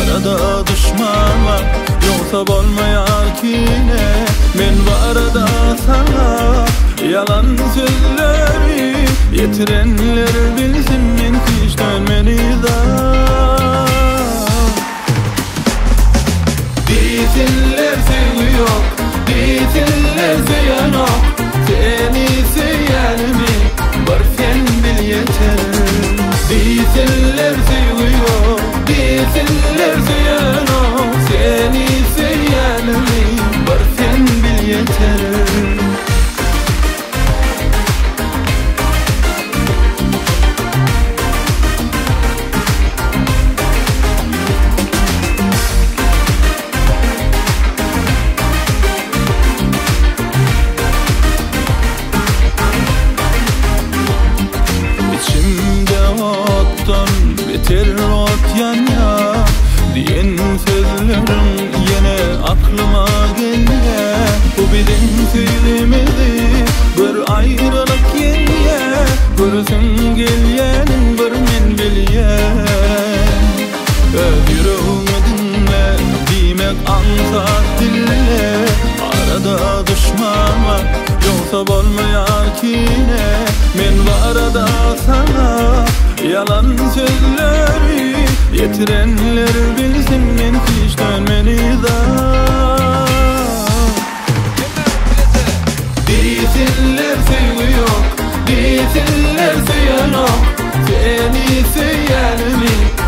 Arada düşman var, yoksa olmayar ki ne? Men barada sana yalan sözleri yetirenler bilsin, men hiç dönmeni da. Desinler sevgi yok, desinler ziyan yok. Seni seyer mi? Var sen bil yeter. Desinler sevgi yok, desinler ziyan yok. Seni seyer mi? Var sen bil yeter. Biter ot yana diyen sözlerim yine aklıma gelye. Bu bilen söylemedi bir ayrılık gelye. Görürsün gelyenin bir men bilyen. Yüreğimi dinle demek ansat dille. Arada düşman var, yoksa olmayar ki ne? Men arada sana yalan sözleri yetirenler bilsin, men hiç dönmeni da. Desinler sevgi yok, desinler ziyan yok. Seni seyer mi?